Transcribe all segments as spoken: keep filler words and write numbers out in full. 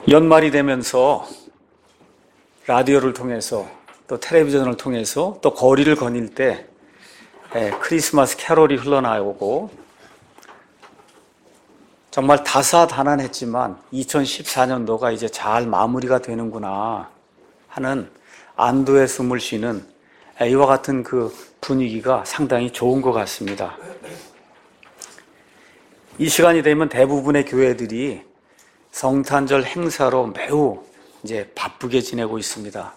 연말이 되면서 라디오를 통해서 또 텔레비전을 통해서 또 거리를 거닐 때 크리스마스 캐롤이 흘러나오고 정말 다사다난했지만 이천십사 년도가 이제 잘 마무리가 되는구나 하는 안도의 숨을 쉬는 이와 같은 그 분위기가 상당히 좋은 것 같습니다. 이 시간이 되면 대부분의 교회들이 성탄절 행사로 매우 이제 바쁘게 지내고 있습니다.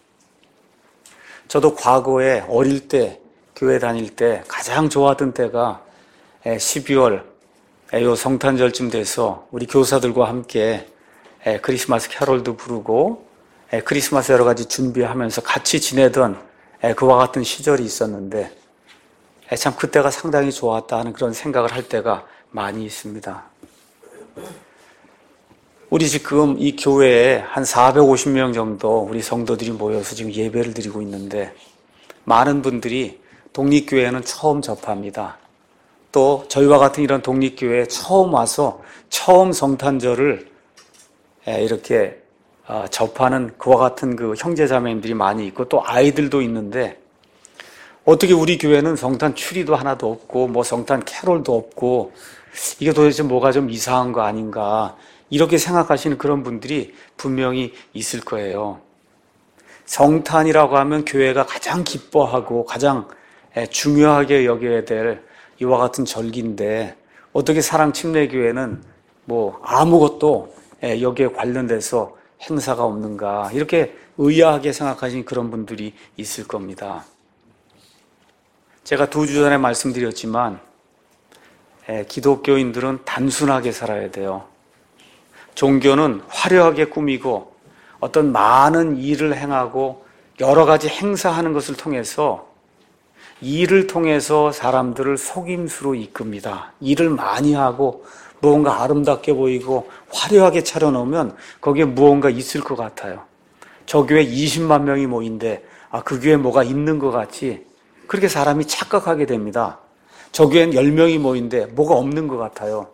저도 과거에 어릴 때 교회 다닐 때 가장 좋아하던 때가 십이월 요 성탄절쯤 돼서 우리 교사들과 함께 크리스마스 캐롤도 부르고 크리스마스 여러 가지 준비하면서 같이 지내던 그와 같은 시절이 있었는데 참 그때가 상당히 좋았다 하는 그런 생각을 할 때가 많이 있습니다. 우리 지금 이 교회에 한 사백오십 명 정도 우리 성도들이 모여서 지금 예배를 드리고 있는데 많은 분들이 독립교회는 처음 접합니다. 또 저희와 같은 이런 독립교회에 처음 와서 처음 성탄절을 이렇게 접하는 그와 같은 그 형제자매님들이 많이 있고 또 아이들도 있는데 어떻게 우리 교회는 성탄 추리도 하나도 없고 뭐 성탄 캐롤도 없고 이게 도대체 뭐가 좀 이상한 거 아닌가 이렇게 생각하시는 그런 분들이 분명히 있을 거예요. 성탄이라고 하면 교회가 가장 기뻐하고 가장 중요하게 여겨야 될 이와 같은 절기인데 어떻게 사랑침례교회는 뭐 아무것도 여기에 관련돼서 행사가 없는가 이렇게 의아하게 생각하시는 그런 분들이 있을 겁니다. 제가 두 주 전에 말씀드렸지만 기독교인들은 단순하게 살아야 돼요. 종교는 화려하게 꾸미고 어떤 많은 일을 행하고 여러 가지 행사하는 것을 통해서 일을 통해서 사람들을 속임수로 이끕니다. 일을 많이 하고 무언가 아름답게 보이고 화려하게 차려놓으면 거기에 무언가 있을 것 같아요. 저 교회 이십만 명이 모인데 아, 그 교회에 뭐가 있는 것 같이 그렇게 사람이 착각하게 됩니다. 저 교회는 열 명이 모인데 뭐가 없는 것 같아요.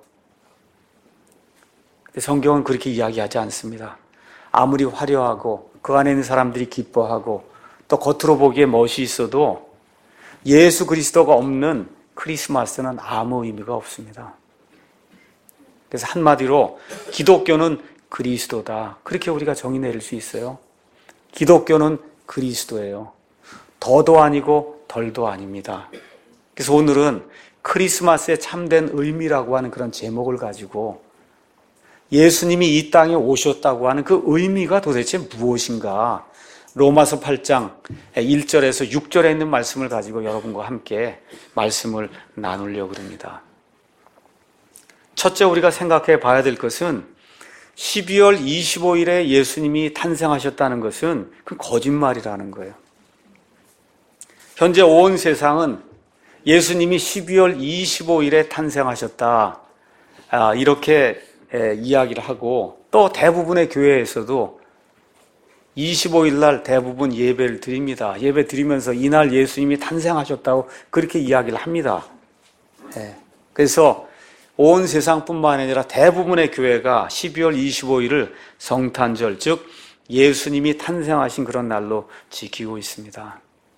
성경은 그렇게 이야기하지 않습니다. 아무리 화려하고 그 안에 있는 사람들이 기뻐하고 또 겉으로 보기에 멋이 있어도 예수 그리스도가 없는 크리스마스는 아무 의미가 없습니다. 그래서 한마디로 기독교는 그리스도다. 그렇게 우리가 정의 내릴 수 있어요. 기독교는 그리스도예요. 더도 아니고 덜도 아닙니다. 그래서 오늘은 크리스마스의 참된 의미라고 하는 그런 제목을 가지고 예수님이 이 땅에 오셨다고 하는 그 의미가 도대체 무엇인가? 로마서 팔 장 일 절에서 육 절에 있는 말씀을 가지고 여러분과 함께 말씀을 나누려고 합니다. 첫째 우리가 생각해 봐야 될 것은 십이월 이십오일에 예수님이 탄생하셨다는 것은 그 거짓말이라는 거예요. 현재 온 세상은 예수님이 십이월 이십오일에 탄생하셨다 이렇게 이야기를 하고 또 대부분의 교회에서도 이십오일 날 대부분 예배를 드립니다. 예배 드리면서 이날 예수님이 탄생하셨다고 그렇게 이야기를 합니다. 그래서 온 세상뿐만 아니라 대부분의 교회가 십이월 이십오일을 성탄절, 즉 예수님이 탄생하신 그런 날로 지키고 있습니다.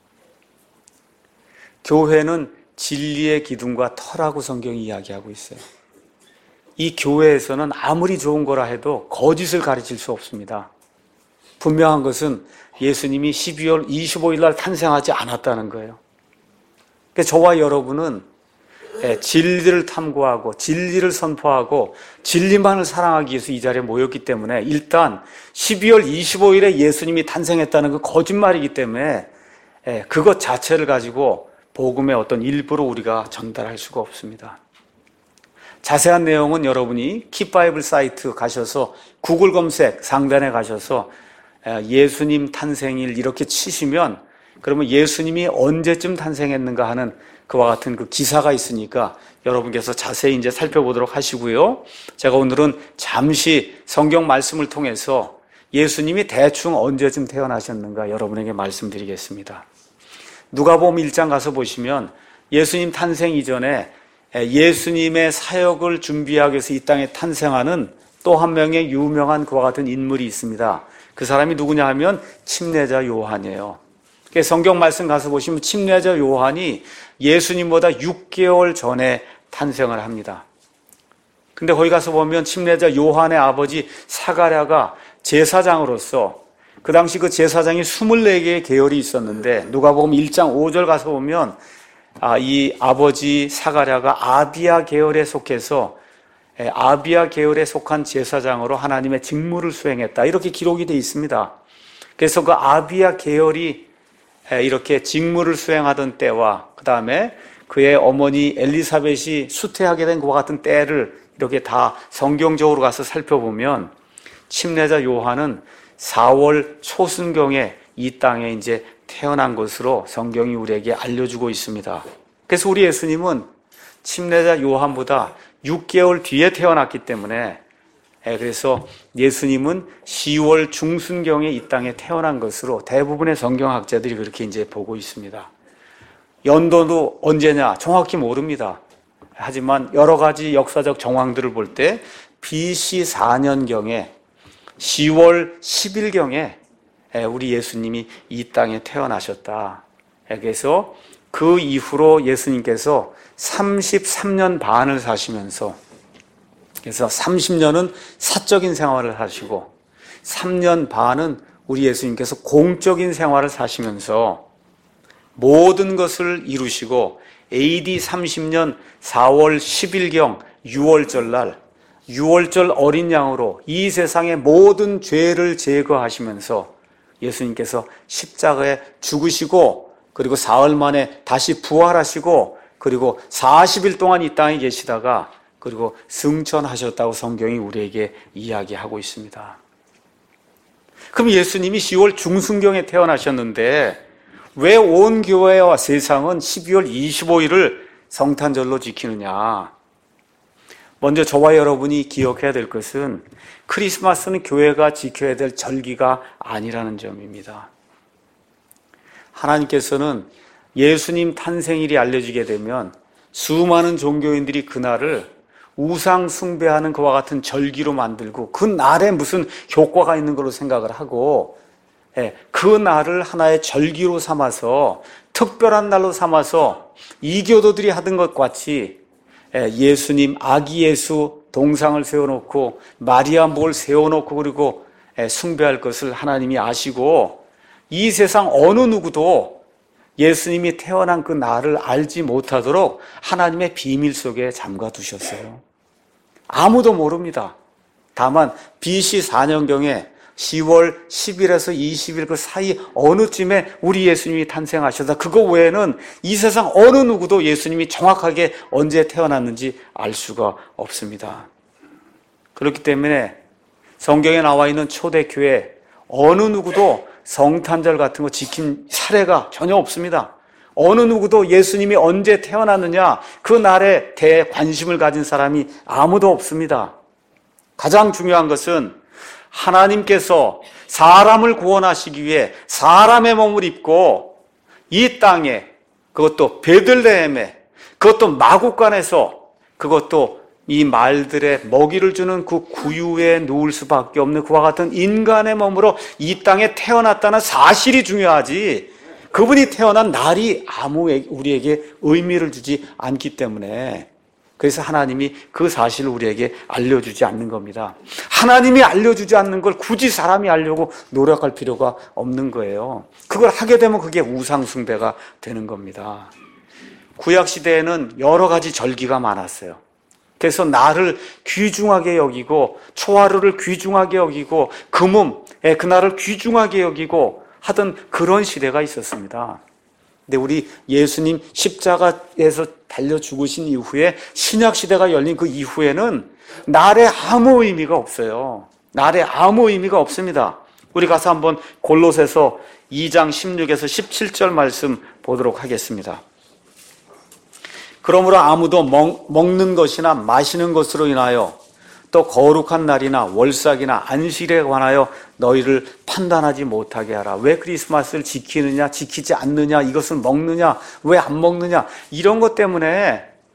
교회는 진리의 기둥과 터라고 성경이 이야기하고 있어요. 이 교회에서는 아무리 좋은 거라 해도 거짓을 가르칠 수 없습니다. 분명한 것은 예수님이 십이월 이십오일 날 탄생하지 않았다는 거예요. 그래서 저와 여러분은 진리를 탐구하고 진리를 선포하고 진리만을 사랑하기 위해서 이 자리에 모였기 때문에 일단 십이월 이십오일에 예수님이 탄생했다는 그 거짓말이기 때문에 그것 자체를 가지고 복음의 어떤 일부로 우리가 전달할 수가 없습니다. 자세한 내용은 여러분이 킵바이블 사이트 가셔서 구글 검색 상단에 가셔서 예수님 탄생일 이렇게 치시면 그러면 예수님이 언제쯤 탄생했는가 하는 그와 같은 그 기사가 있으니까 여러분께서 자세히 이제 살펴보도록 하시고요. 제가 오늘은 잠시 성경 말씀을 통해서 예수님이 대충 언제쯤 태어나셨는가 여러분에게 말씀드리겠습니다. 누가복음 일 장 가서 보시면 예수님 탄생 이전에 예수님의 사역을 준비하기 위해서 이 땅에 탄생하는 또 한 명의 유명한 그와 같은 인물이 있습니다. 그 사람이 누구냐 하면 침례자 요한이에요. 성경 말씀 가서 보시면 침례자 요한이 예수님보다 육 개월 전에 탄생을 합니다. 근데 거기 가서 보면 침례자 요한의 아버지 사가랴가 제사장으로서, 그 당시 그 제사장이 스물네 개의 계열이 있었는데 누가복음 일 장 오 절 가서 보면 아, 이 아버지 사가랴가 아비야 계열에 속해서 아비야 계열에 속한 제사장으로 하나님의 직무를 수행했다, 이렇게 기록이 되어 있습니다. 그래서 그 아비야 계열이 이렇게 직무를 수행하던 때와 그 다음에 그의 어머니 엘리사벳이 수태하게 된 그와 같은 때를 이렇게 다 성경적으로 가서 살펴보면 침례자 요한은 사월 초순경에 이 땅에 이제 태어난 것으로 성경이 우리에게 알려주고 있습니다. 그래서 우리 예수님은 침례자 요한보다 육 개월 뒤에 태어났기 때문에, 그래서 예수님은 시월 중순경에 이 땅에 태어난 것으로 대부분의 성경학자들이 그렇게 이제 보고 있습니다. 연도도 언제냐 정확히 모릅니다. 하지만 여러 가지 역사적 정황들을 볼 때 비씨 사 년경에 시월 십 일경에 우리 예수님이 이 땅에 태어나셨다. 그래서 그 이후로 예수님께서 삼십삼 년 반을 사시면서, 그래서 삼십 년은 사적인 생활을 하시고 삼 년 반은 우리 예수님께서 공적인 생활을 사시면서 모든 것을 이루시고 에이디 삼십 년 사월 십 일경 유월절 날 유월절 어린 양으로 이 세상의 모든 죄를 제거하시면서 예수님께서 십자가에 죽으시고 그리고 사흘 만에 다시 부활하시고 그리고 사십 일 동안 이 땅에 계시다가 그리고 승천하셨다고 성경이 우리에게 이야기하고 있습니다. 그럼 예수님이 시월 중순경에 태어나셨는데 왜 온 교회와 세상은 십이월 이십오일을 성탄절로 지키느냐? 먼저 저와 여러분이 기억해야 될 것은 크리스마스는 교회가 지켜야 될 절기가 아니라는 점입니다. 하나님께서는 예수님 탄생일이 알려지게 되면 수많은 종교인들이 그날을 우상 숭배하는 그와 같은 절기로 만들고 그 날에 무슨 효과가 있는 걸로 생각을 하고 그 날을 하나의 절기로 삼아서 특별한 날로 삼아서 이교도들이 하던 것 같이 예수님 아기 예수 동상을 세워놓고 마리아 뭘 세워놓고 그리고 숭배할 것을 하나님이 아시고 이 세상 어느 누구도 예수님이 태어난 그 날을 알지 못하도록 하나님의 비밀 속에 잠가 두셨어요. 아무도 모릅니다. 다만 비씨 사 년경에 시월 십 일에서 이십 일 그 사이 어느쯤에 우리 예수님이 탄생하셨다. 그거 외에는 이 세상 어느 누구도 예수님이 정확하게 언제 태어났는지 알 수가 없습니다. 그렇기 때문에 성경에 나와 있는 초대교회 어느 누구도 성탄절 같은 거 지킨 사례가 전혀 없습니다. 어느 누구도 예수님이 언제 태어났느냐 그 날에 대해 관심을 가진 사람이 아무도 없습니다. 가장 중요한 것은 하나님께서 사람을 구원하시기 위해 사람의 몸을 입고 이 땅에, 그것도 베들레헴에, 그것도 마구간에서, 그것도 이 말들의 먹이를 주는 그 구유에 누울 수밖에 없는 그와 같은 인간의 몸으로 이 땅에 태어났다는 사실이 중요하지, 그분이 태어난 날이 아무 우리에게 의미를 주지 않기 때문에, 그래서 하나님이 그 사실을 우리에게 알려주지 않는 겁니다. 하나님이 알려주지 않는 걸 굳이 사람이 알려고 노력할 필요가 없는 거예요. 그걸 하게 되면 그게 우상숭배가 되는 겁니다. 구약시대에는 여러 가지 절기가 많았어요. 그래서 날을 귀중하게 여기고 초하루를 귀중하게 여기고 금음, 그날을 귀중하게 여기고 하던 그런 시대가 있었습니다. 근데 우리 예수님 십자가에서 달려 죽으신 이후에 신약시대가 열린 그 이후에는 날에 아무 의미가 없어요. 날에 아무 의미가 없습니다. 우리 가서 한번 골로새서 이 장 십육에서 십칠 절 말씀 보도록 하겠습니다. 그러므로 아무도 먹, 먹는 것이나 마시는 것으로 인하여 또 거룩한 날이나 월삭이나 안식일에 관하여 너희를 판단하지 못하게 하라. 왜 크리스마스를 지키느냐, 지키지 않느냐, 이것을 먹느냐, 왜 안 먹느냐, 이런 것 때문에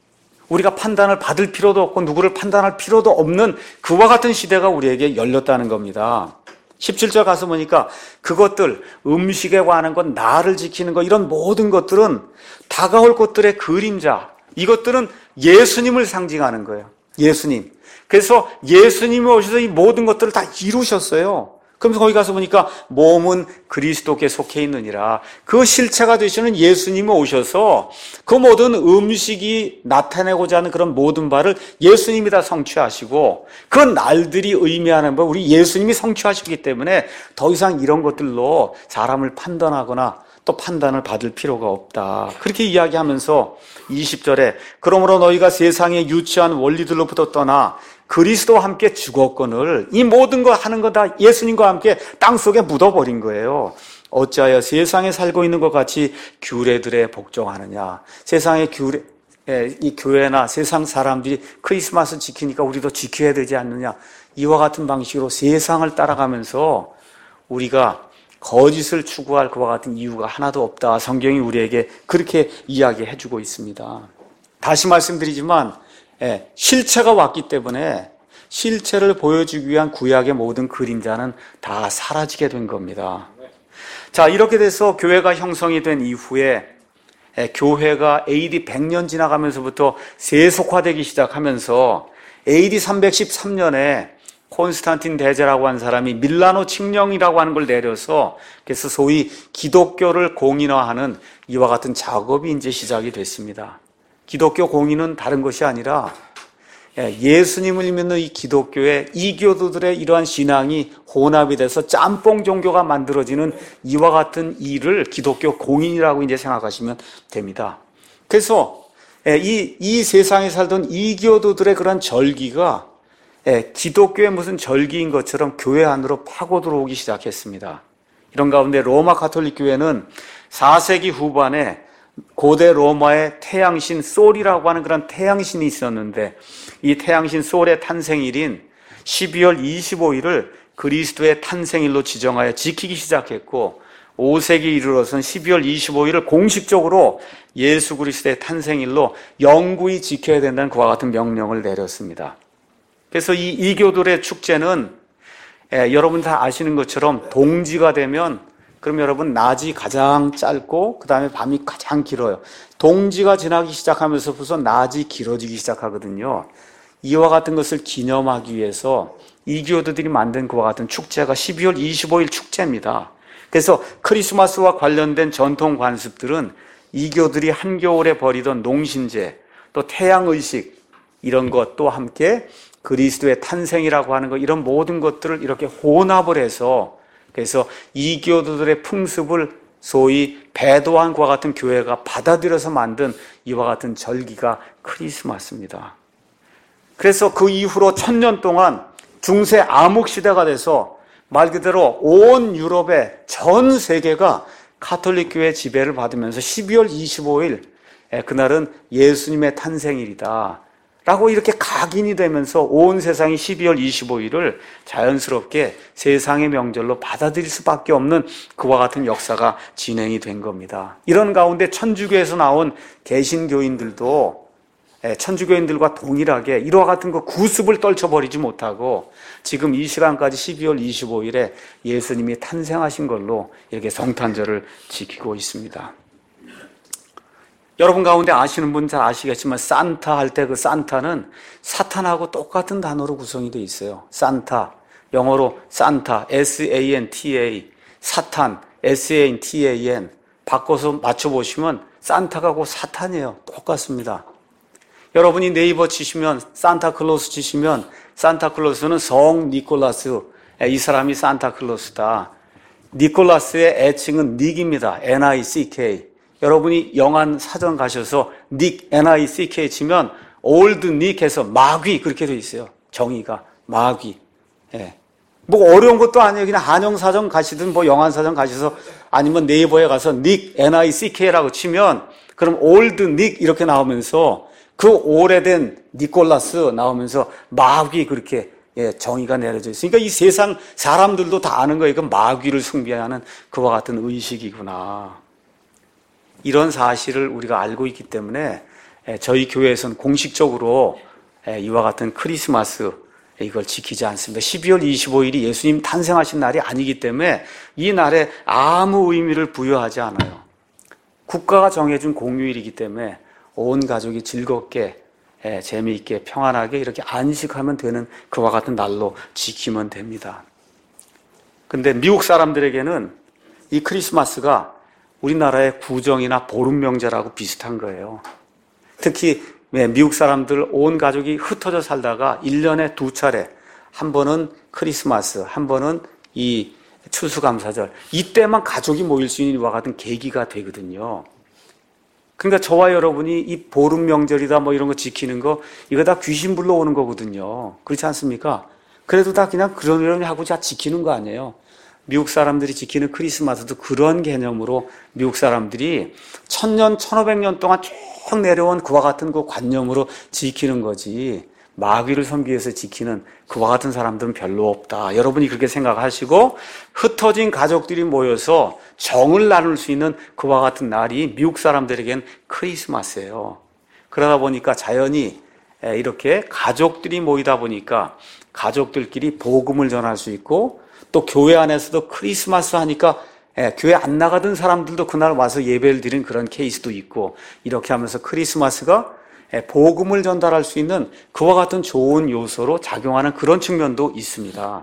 우리가 판단을 받을 필요도 없고 누구를 판단할 필요도 없는 그와 같은 시대가 우리에게 열렸다는 겁니다. 십칠 절 가서 보니까 그것들, 음식에 관한 것, 나를 지키는 것, 이런 모든 것들은 다가올 것들의 그림자, 이것들은 예수님을 상징하는 거예요. 예수님. 그래서 예수님이 오셔서 이 모든 것들을 다 이루셨어요. 그러면서 거기 가서 보니까 몸은 그리스도께 속해 있느니라. 그 실체가 되시는 예수님이 오셔서 그 모든 음식이 나타내고자 하는 그런 모든 바를 예수님이 다 성취하시고, 그 날들이 의미하는 바 우리 예수님이 성취하시기 때문에 더 이상 이런 것들로 사람을 판단하거나 또 판단을 받을 필요가 없다. 그렇게 이야기하면서 이십 절에 그러므로 너희가 세상의 유치한 원리들로부터 떠나 그리스도와 함께 죽었거늘, 이 모든 거 하는 거 다 예수님과 함께 땅속에 묻어버린 거예요. 어찌하여 세상에 살고 있는 것 같이 규례들에 복종하느냐. 세상의 규례, 이 교회나 세상 사람들이 크리스마스 지키니까 우리도 지켜야 되지 않느냐. 이와 같은 방식으로 세상을 따라가면서 우리가 거짓을 추구할 그와 같은 이유가 하나도 없다. 성경이 우리에게 그렇게 이야기해 주고 있습니다. 다시 말씀드리지만 예, 실체가 왔기 때문에 실체를 보여주기 위한 구약의 모든 그림자는 다 사라지게 된 겁니다. 자, 이렇게 돼서 교회가 형성이 된 이후에 예, 교회가 에이디 백 년 지나가면서부터 세속화되기 시작하면서 에이디 삼백십삼 년에 콘스탄틴 대제라고 하는 사람이 밀라노 칙령이라고 하는 걸 내려서 그래서 소위 기독교를 공인화하는 이와 같은 작업이 이제 시작이 됐습니다. 기독교 공인은 다른 것이 아니라 예수님을 믿는 이 기독교의 이교도들의 이러한 신앙이 혼합이 돼서 짬뽕 종교가 만들어지는 이와 같은 일을 기독교 공인이라고 이제 생각하시면 됩니다. 그래서 이, 이 세상에 살던 이교도들의 그런 절기가 기독교의 무슨 절기인 것처럼 교회 안으로 파고 들어오기 시작했습니다. 이런 가운데 로마 가톨릭 교회는 사 세기 후반에 고대 로마의 태양신 솔이라고 하는 그런 태양신이 있었는데, 이 태양신 솔의 탄생일인 십이월 이십오일을 그리스도의 탄생일로 지정하여 지키기 시작했고, 오 세기에 이르러서는 십이월 이십오일을 공식적으로 예수 그리스도의 탄생일로 영구히 지켜야 된다는 그와 같은 명령을 내렸습니다. 그래서 이 이교들의 축제는 예, 여러분 다 아시는 것처럼 동지가 되면, 그럼 여러분 낮이 가장 짧고 그 다음에 밤이 가장 길어요. 동지가 지나기 시작하면서부터 낮이 길어지기 시작하거든요. 이와 같은 것을 기념하기 위해서 이교도들이 만든 그와 같은 축제가 십이월 이십오일 축제입니다. 그래서 크리스마스와 관련된 전통 관습들은 이교들이 한겨울에 벌이던 농신제, 또 태양의식, 이런 것도 함께 그리스도의 탄생이라고 하는 것, 이런 모든 것들을 이렇게 혼합을 해서, 그래서 이교도들의 풍습을 소위 배도한 그와 같은 교회가 받아들여서 만든 이와 같은 절기가 크리스마스입니다. 그래서 그 이후로 천년 동안 중세 암흑시대가 돼서 말 그대로 온 유럽의 전 세계가 가톨릭 교회 지배를 받으면서 십이월 이십오일, 그날은 예수님의 탄생일이다 라고 이렇게 각인이 되면서 온 세상이 십이월 이십오일을 자연스럽게 세상의 명절로 받아들일 수밖에 없는 그와 같은 역사가 진행이 된 겁니다. 이런 가운데 천주교에서 나온 개신교인들도 천주교인들과 동일하게 이와 같은 그 구습을 떨쳐버리지 못하고 지금 이 시간까지 십이월 이십오일에 예수님이 탄생하신 걸로 이렇게 성탄절을 지키고 있습니다. 여러분 가운데 아시는 분 잘 아시겠지만 산타 할 때 그 산타는 사탄하고 똑같은 단어로 구성이 되어 있어요. 산타, 영어로 산타, 에스 에이 엔 티 에이, 사탄, 에스 에이 엔 티 에이 엔 바꿔서 맞춰보시면 산타가 곧 사탄이에요. 똑같습니다. 여러분이 네이버 치시면 산타클로스 치시면 산타클로스는 성 니콜라스, 이 사람이 산타클로스다. 니콜라스의 애칭은 닉입니다. 엔 아이 씨 케이. 여러분이 영안 사전 가셔서 닉, 엔 아이 씨 케이 치면 올드 닉해서 마귀 그렇게 돼 있어요. 정의가 마귀. 예. 뭐 어려운 것도 아니에요. 그냥 한영사전 가시든 뭐 영안사전 가셔서 아니면 네이버에 가서 닉, 엔 아이 씨 케이라고 치면 그럼 올드 닉 이렇게 나오면서 그 오래된 니콜라스 나오면서 마귀 그렇게 예, 정의가 내려져 있으니까 이 세상 사람들도 다 아는 거예요. 이건 마귀를 숭배하는 그와 같은 의식이구나. 이런 사실을 우리가 알고 있기 때문에 저희 교회에서는 공식적으로 이와 같은 크리스마스 이걸 지키지 않습니다. 십이월 이십오일이 예수님 탄생하신 날이 아니기 때문에 이 날에 아무 의미를 부여하지 않아요. 국가가 정해준 공휴일이기 때문에 온 가족이 즐겁게 재미있게 평안하게 이렇게 안식하면 되는 그와 같은 날로 지키면 됩니다. 근데 미국 사람들에게는 이 크리스마스가 우리나라의 구정이나 보름명제라고 비슷한 거예요. 특히 미국 사람들 온 가족이 흩어져 살다가 일 년에 두 차례, 한 번은 크리스마스, 한 번은 이 추수감사절, 이때만 가족이 모일 수 있는 이와 같은 계기가 되거든요. 그러니까 저와 여러분이 이 보름 명절이다 뭐 이런 거 지키는 거, 이거 다 귀신 불러오는 거거든요. 그렇지 않습니까? 그래도 다 그냥 그러려니 하고 다 지키는 거 아니에요. 미국 사람들이 지키는 크리스마스도 그런 개념으로 미국 사람들이 천년, 천오백 년 동안 쭉 내려온 그와 같은 그 관념으로 지키는 거지, 마귀를 섬기기 위해서 지키는 그와 같은 사람들은 별로 없다. 여러분이 그렇게 생각하시고 흩어진 가족들이 모여서 정을 나눌 수 있는 그와 같은 날이 미국 사람들에겐 크리스마스예요. 그러다 보니까 자연히 이렇게 가족들이 모이다 보니까 가족들끼리 복음을 전할 수 있고, 또 교회 안에서도 크리스마스 하니까 예, 교회 안 나가던 사람들도 그날 와서 예배를 드리는 그런 케이스도 있고, 이렇게 하면서 크리스마스가 예, 복음을 전달할 수 있는 그와 같은 좋은 요소로 작용하는 그런 측면도 있습니다.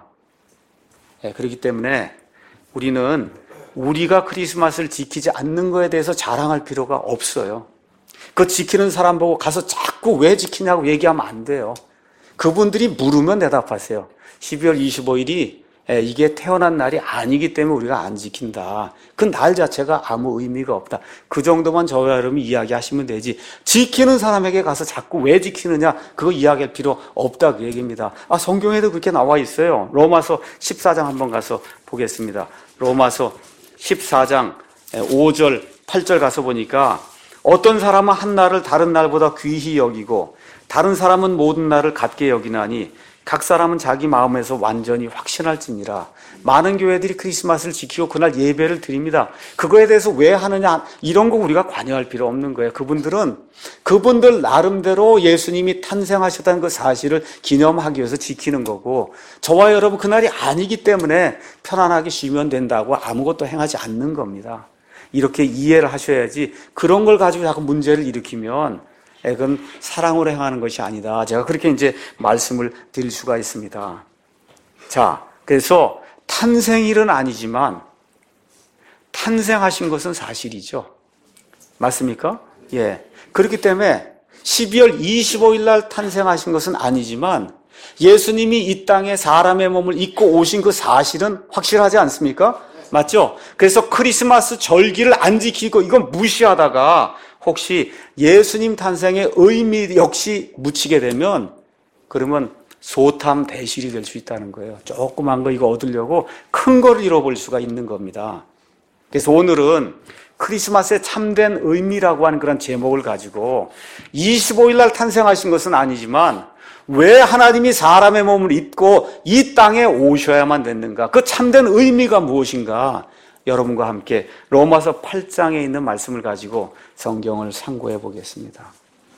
예, 그렇기 때문에 우리는 우리가 크리스마스를 지키지 않는 것에 대해서 자랑할 필요가 없어요. 그 지키는 사람 보고 가서 자꾸 왜 지키냐고 얘기하면 안 돼요. 그분들이 물으면 대답하세요. 십이월 이십오일이 이게 태어난 날이 아니기 때문에 우리가 안 지킨다. 그 날 자체가 아무 의미가 없다. 그 정도만 저와 여러분이 이야기하시면 되지, 지키는 사람에게 가서 자꾸 왜 지키느냐 그거 이야기할 필요 없다, 그 얘기입니다. 아, 성경에도 그렇게 나와 있어요. 로마서 십사장 한번 가서 보겠습니다. 로마서 십사장 오절 팔절 가서 보니까, 어떤 사람은 한 날을 다른 날보다 귀히 여기고 다른 사람은 모든 날을 같게 여기나니 각 사람은 자기 마음에서 완전히 확신할지니라. 많은 교회들이 크리스마스를 지키고 그날 예배를 드립니다. 그거에 대해서 왜 하느냐, 이런 거 우리가 관여할 필요 없는 거예요. 그분들은 그분들 나름대로 예수님이 탄생하셨다는 그 사실을 기념하기 위해서 지키는 거고, 저와 여러분 그날이 아니기 때문에 편안하게 쉬면 된다고 아무것도 행하지 않는 겁니다. 이렇게 이해를 하셔야지, 그런 걸 가지고 자꾸 문제를 일으키면 그건 사랑으로 행하는 것이 아니다. 제가 그렇게 이제 말씀을 드릴 수가 있습니다. 자, 그래서 탄생일은 아니지만 탄생하신 것은 사실이죠. 맞습니까? 예. 그렇기 때문에 십이월 이십오일 날 탄생하신 것은 아니지만 예수님이 이 땅에 사람의 몸을 입고 오신 그 사실은 확실하지 않습니까? 맞죠? 그래서 크리스마스 절기를 안 지키고 이건 무시하다가 혹시 예수님 탄생의 의미 역시 묻히게 되면, 그러면 소탐 대실이 될 수 있다는 거예요. 조그만 거 이거 얻으려고 큰 거를 잃어버릴 수가 있는 겁니다. 그래서 오늘은 크리스마스의 참된 의미라고 하는 그런 제목을 가지고 이십오일 날 탄생하신 것은 아니지만 왜 하나님이 사람의 몸을 입고 이 땅에 오셔야만 됐는가, 그 참된 의미가 무엇인가, 여러분과 함께 로마서 팔장에 있는 말씀을 가지고 성경을 상고해 보겠습니다.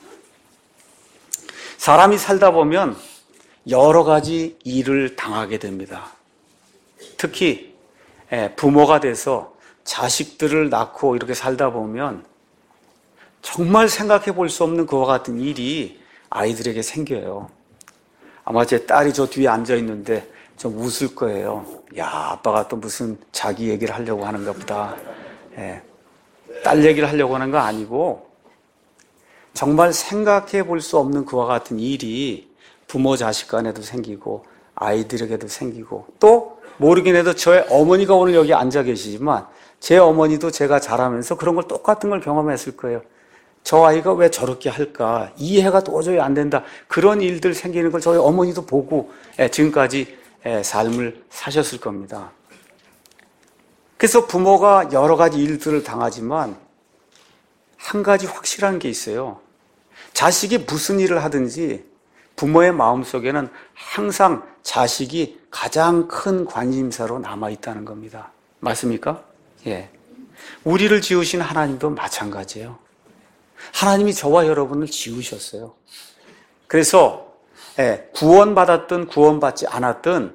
사람이 살다 보면 여러 가지 일을 당하게 됩니다. 특히 부모가 돼서 자식들을 낳고 이렇게 살다 보면 정말 생각해 볼 수 없는 그와 같은 일이 아이들에게 생겨요. 아마 제 딸이 저 뒤에 앉아 있는데 좀 웃을 거예요. 야, 아빠가 또 무슨 자기 얘기를 하려고 하는가 보다. 예, 딸 얘기를 하려고 하는 거 아니고 정말 생각해 볼 수 없는 그와 같은 일이 부모 자식 간에도 생기고 아이들에게도 생기고, 또 모르긴 해도 저의 어머니가 오늘 여기 앉아 계시지만 제 어머니도 제가 자라면서 그런 걸 똑같은 걸 경험했을 거예요. 저 아이가 왜 저렇게 할까, 이해가 도저히 안 된다, 그런 일들 생기는 걸 저희 어머니도 보고 지금까지 삶을 사셨을 겁니다. 그래서 부모가 여러 가지 일들을 당하지만 한 가지 확실한 게 있어요. 자식이 무슨 일을 하든지 부모의 마음속에는 항상 자식이 가장 큰 관심사로 남아있다는 겁니다. 맞습니까? 예. 우리를 지으신 하나님도 마찬가지예요. 하나님이 저와 여러분을 지으셨어요. 그래서 구원받았든 구원받지 않았든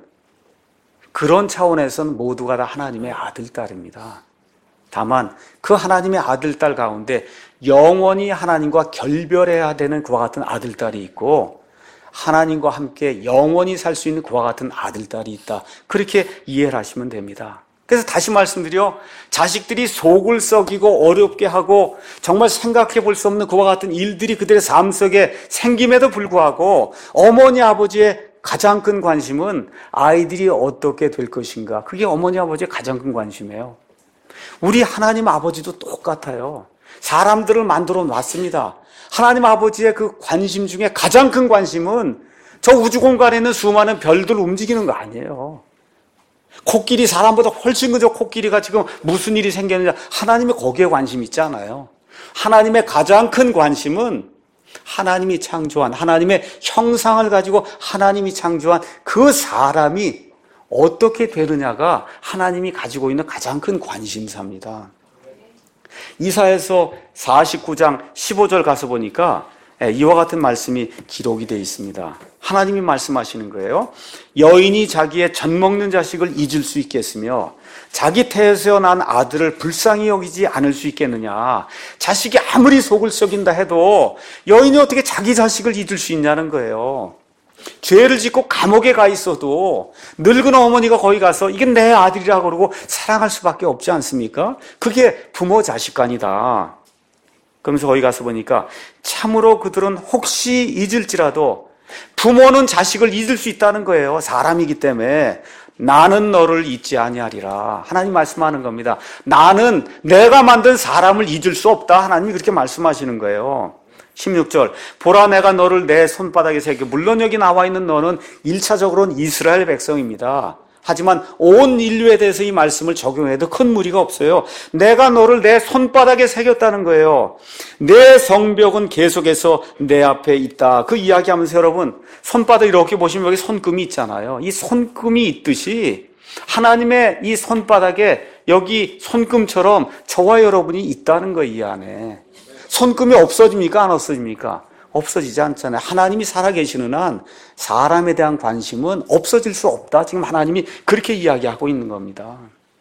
그런 차원에서는 모두가 다 하나님의 아들, 딸입니다. 다만 그 하나님의 아들, 딸 가운데 영원히 하나님과 결별해야 되는 그와 같은 아들, 딸이 있고 하나님과 함께 영원히 살 수 있는 그와 같은 아들, 딸이 있다. 그렇게 이해를 하시면 됩니다. 그래서 다시 말씀드려 자식들이 속을 썩이고 어렵게 하고 정말 생각해 볼 수 없는 그와 같은 일들이 그들의 삶 속에 생김에도 불구하고 어머니 아버지의 가장 큰 관심은 아이들이 어떻게 될 것인가. 그게 어머니 아버지의 가장 큰 관심이에요. 우리 하나님 아버지도 똑같아요. 사람들을 만들어 놨습니다. 하나님 아버지의 그 관심 중에 가장 큰 관심은 저 우주 공간에 있는 수많은 별들 움직이는 거 아니에요. 코끼리, 사람보다 훨씬 그 저 코끼리가 지금 무슨 일이 생겼느냐, 하나님이 거기에 관심 있지 않아요. 하나님의 가장 큰 관심은 하나님이 창조한, 하나님의 형상을 가지고 하나님이 창조한 그 사람이 어떻게 되느냐가 하나님이 가지고 있는 가장 큰 관심사입니다. 이사야서 사십구 장 십오 절 가서 보니까 이와 같은 말씀이 기록이 되어 있습니다. 하나님이 말씀하시는 거예요. 여인이 자기의 젖먹는 자식을 잊을 수 있겠으며 자기 태에서 난 아들을 불쌍히 여기지 않을 수 있겠느냐. 자식이 아무리 속을 썩인다 해도 여인이 어떻게 자기 자식을 잊을 수 있냐는 거예요. 죄를 짓고 감옥에 가 있어도 늙은 어머니가 거기 가서 이게 내 아들이라고 그러고 사랑할 수밖에 없지 않습니까? 그게 부모 자식간이다. 그러면서 거기 가서 보니까 참으로 그들은 혹시 잊을지라도 부모는 자식을 잊을 수 있다는 거예요. 사람이기 때문에. 나는 너를 잊지 아니하리라. 하나님 말씀하는 겁니다. 나는 내가 만든 사람을 잊을 수 없다. 하나님이 그렇게 말씀하시는 거예요. 십육 절 보라 내가 너를 내 손바닥에 새겨. 물론 여기 나와 있는 너는 일차적으로는 이스라엘 백성입니다. 하지만 온 인류에 대해서 이 말씀을 적용해도 큰 무리가 없어요. 내가 너를 내 손바닥에 새겼다는 거예요. 내 성벽은 계속해서 내 앞에 있다. 그 이야기하면서 여러분 손바닥 이렇게 보시면 여기 손금이 있잖아요. 이 손금이 있듯이 하나님의 이 손바닥에 여기 손금처럼 저와 여러분이 있다는 거예요. 이 안에. 손금이 없어집니까? 안 없어집니까? 없어지지 않잖아요. 하나님이 살아계시는 한 사람에 대한 관심은 없어질 수 없다. 지금 하나님이 그렇게 이야기하고 있는 겁니다.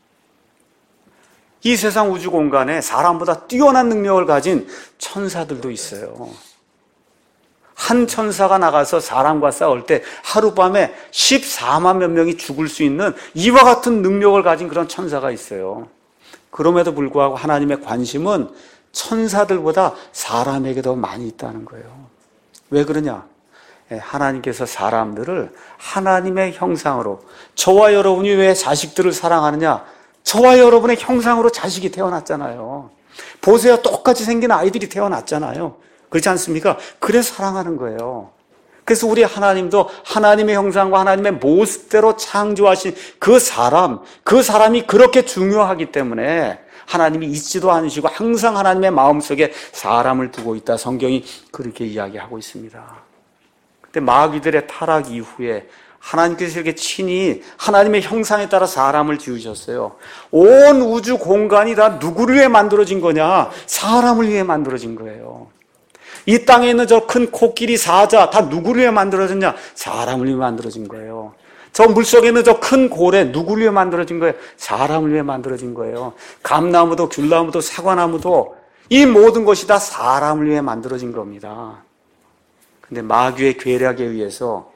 이 세상 우주 공간에 사람보다 뛰어난 능력을 가진 천사들도 있어요. 한 천사가 나가서 사람과 싸울 때 하룻밤에 십사만 몇 명이 죽을 수 있는 이와 같은 능력을 가진 그런 천사가 있어요. 그럼에도 불구하고 하나님의 관심은 천사들보다 사람에게 더 많이 있다는 거예요. 왜 그러냐? 하나님께서 사람들을 하나님의 형상으로, 저와 여러분이 왜 자식들을 사랑하느냐? 저와 여러분의 형상으로 자식이 태어났잖아요. 보세요. 똑같이 생긴 아이들이 태어났잖아요. 그렇지 않습니까? 그래서 사랑하는 거예요. 그래서 우리 하나님도 하나님의 형상과 하나님의 모습대로 창조하신 그 사람, 그 사람이 그렇게 중요하기 때문에 하나님이 잊지도 않으시고 항상 하나님의 마음속에 사람을 두고 있다. 성경이 그렇게 이야기하고 있습니다. 근데 마귀들의 타락 이후에 하나님께서 이렇게 친히 하나님의 형상에 따라 사람을 지으셨어요. 온 우주 공간이 다 누구를 위해 만들어진 거냐? 사람을 위해 만들어진 거예요. 이 땅에 있는 저 큰 코끼리, 사자 다 누구를 위해 만들어졌냐? 사람을 위해 만들어진 거예요. 저 물속에 있는 저 큰 고래 누구를 위해 만들어진 거예요? 사람을 위해 만들어진 거예요. 감나무도 귤나무도 사과나무도 이 모든 것이 다 사람을 위해 만들어진 겁니다. 근데 마귀의 계략에 의해서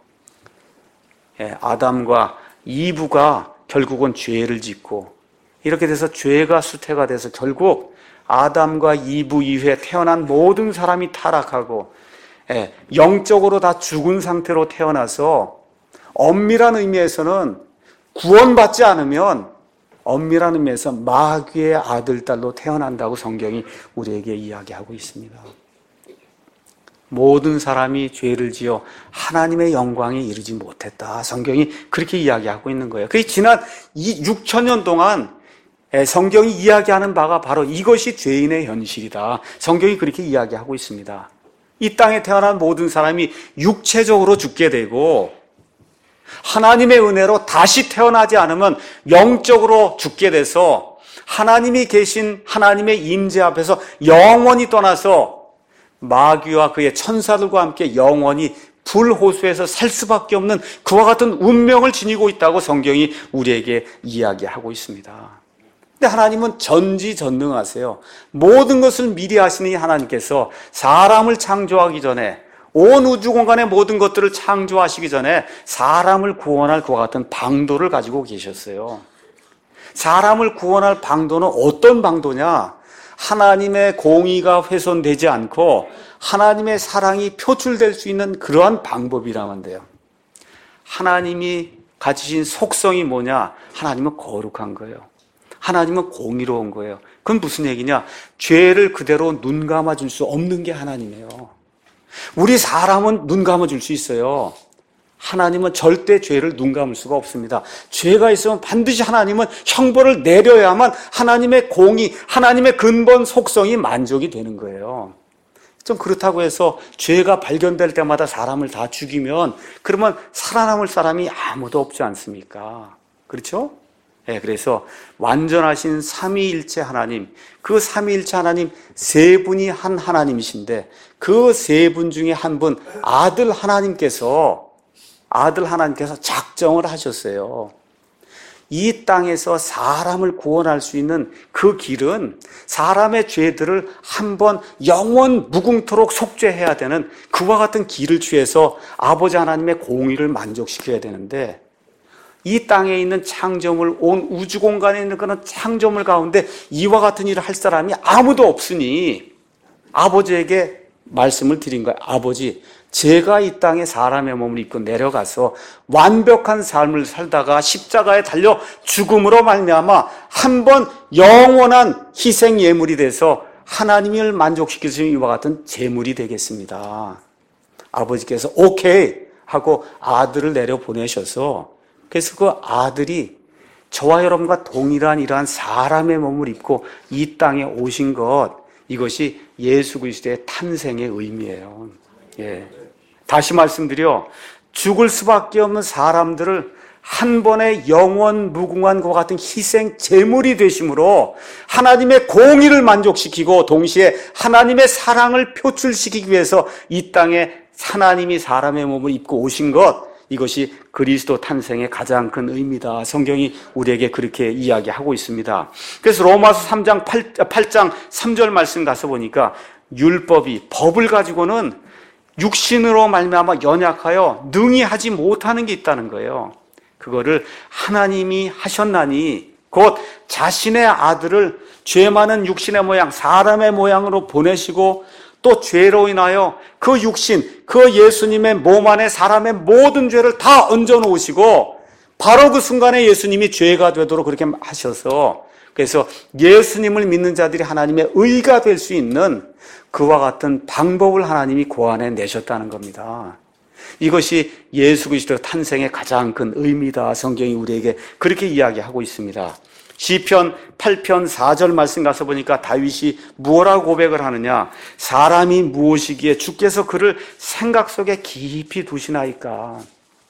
아담과 이브가 결국은 죄를 짓고 이렇게 돼서 죄가 수태가 돼서 결국 아담과 이브 이후에 태어난 모든 사람이 타락하고 영적으로 다 죽은 상태로 태어나서 엄밀한 의미에서는 구원받지 않으면 엄밀한 의미에서 마귀의 아들, 딸로 태어난다고 성경이 우리에게 이야기하고 있습니다. 모든 사람이 죄를 지어 하나님의 영광에 이르지 못했다. 성경이 그렇게 이야기하고 있는 거예요. 그게 지난 육천 년 동안 성경이 이야기하는 바가 바로 이것이 죄인의 현실이다. 성경이 그렇게 이야기하고 있습니다. 이 땅에 태어난 모든 사람이 육체적으로 죽게 되고 하나님의 은혜로 다시 태어나지 않으면 영적으로 죽게 돼서 하나님이 계신 하나님의 임재 앞에서 영원히 떠나서 마귀와 그의 천사들과 함께 영원히 불호수에서 살 수밖에 없는 그와 같은 운명을 지니고 있다고 성경이 우리에게 이야기하고 있습니다. 근데 하나님은 전지전능하세요. 모든 것을 미리 아시는 이 하나님께서 사람을 창조하기 전에, 온 우주 공간의 모든 것들을 창조하시기 전에 사람을 구원할 그와 같은 방도를 가지고 계셨어요. 사람을 구원할 방도는 어떤 방도냐? 하나님의 공의가 훼손되지 않고 하나님의 사랑이 표출될 수 있는 그러한 방법이라면 돼요. 하나님이 가지신 속성이 뭐냐? 하나님은 거룩한 거예요. 하나님은 공의로운 거예요. 그건 무슨 얘기냐? 죄를 그대로 눈 감아줄 수 없는 게 하나님이에요. 우리 사람은 눈 감아줄 수 있어요. 하나님은 절대 죄를 눈 감을 수가 없습니다. 죄가 있으면 반드시 하나님은 형벌을 내려야만 하나님의 공의, 하나님의 근본 속성이 만족이 되는 거예요. 좀 그렇다고 해서 죄가 발견될 때마다 사람을 다 죽이면 그러면 살아남을 사람이 아무도 없지 않습니까? 그렇죠? 네, 그래서 완전하신 삼위일체 하나님, 그 삼위일체 하나님 세 분이 한 하나님이신데 그 세 분 중에 한 분 아들 하나님께서 아들 하나님께서 작정을 하셨어요. 이 땅에서 사람을 구원할 수 있는 그 길은 사람의 죄들을 한번 영원 무궁토록 속죄해야 되는 그와 같은 길을 취해서 아버지 하나님의 공의를 만족시켜야 되는데 이 땅에 있는 창조물, 온 우주 공간에 있는 그런 창조물 가운데 이와 같은 일을 할 사람이 아무도 없으니 아버지에게 말씀을 드린 거예요. 아버지, 제가 이 땅에 사람의 몸을 입고 내려가서 완벽한 삶을 살다가 십자가에 달려 죽음으로 말미암아 한 번 영원한 희생 예물이 돼서 하나님을 만족시킬 수 있는 이와 같은 제물이 되겠습니다. 아버지께서 오케이 하고 아들을 내려보내셔서 그래서 그 아들이 저와 여러분과 동일한 이러한 사람의 몸을 입고 이 땅에 오신 것, 이것이 예수 그리스도의 탄생의 의미예요. 예. 다시 말씀드려 죽을 수밖에 없는 사람들을 한 번의 영원 무궁한 것 같은 희생 제물이 되심으로 하나님의 공의를 만족시키고 동시에 하나님의 사랑을 표출시키기 위해서 이 땅에 하나님이 사람의 몸을 입고 오신 것, 이것이 그리스도 탄생의 가장 큰 의미다. 성경이 우리에게 그렇게 이야기하고 있습니다. 그래서 로마서 삼 장 팔 장 삼 절 말씀 가서 보니까 율법이, 법을 가지고는 육신으로 말미암아 연약하여 능히 하지 못하는 게 있다는 거예요. 그거를 하나님이 하셨나니 곧 자신의 아들을 죄 많은 육신의 모양, 사람의 모양으로 보내시고 또 죄로 인하여 그 육신, 그 예수님의 몸 안에 사람의 모든 죄를 다 얹어 놓으시고 바로 그 순간에 예수님이 죄가 되도록 그렇게 하셔서 그래서 예수님을 믿는 자들이 하나님의 의가 될 수 있는 그와 같은 방법을 하나님이 고안해 내셨다는 겁니다. 이것이 예수 그리스도의 탄생의 가장 큰 의미다. 성경이 우리에게 그렇게 이야기하고 있습니다. 시편 팔 편 사 절 말씀 가서 보니까 다윗이 무엇라고 고백을 하느냐? 사람이 무엇이기에 주께서 그를 생각 속에 깊이 두시나이까.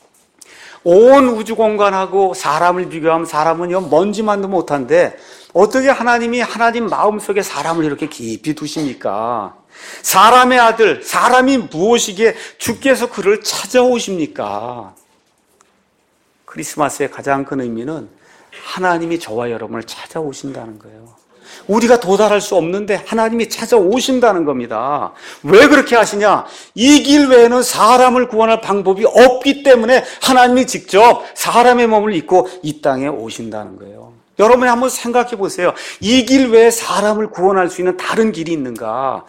온 우주 공간하고 사람을 비교하면 사람은 먼지만도 못한데 어떻게 하나님이 하나님 마음속에 사람을 이렇게 깊이 두십니까? 사람의 아들, 사람이 무엇이기에 주께서 그를 찾아오십니까? 크리스마스의 가장 큰 의미는 하나님이 저와 여러분을 찾아오신다는 거예요. 우리가 도달할 수 없는데 하나님이 찾아오신다는 겁니다. 왜 그렇게 하시냐? 이 길 외에는 사람을 구원할 방법이 없기 때문에 하나님이 직접 사람의 몸을 입고 이 땅에 오신다는 거예요. 여러분이 한번 생각해 보세요. 이 길 외에 사람을 구원할 수 있는 다른 길이 있는가?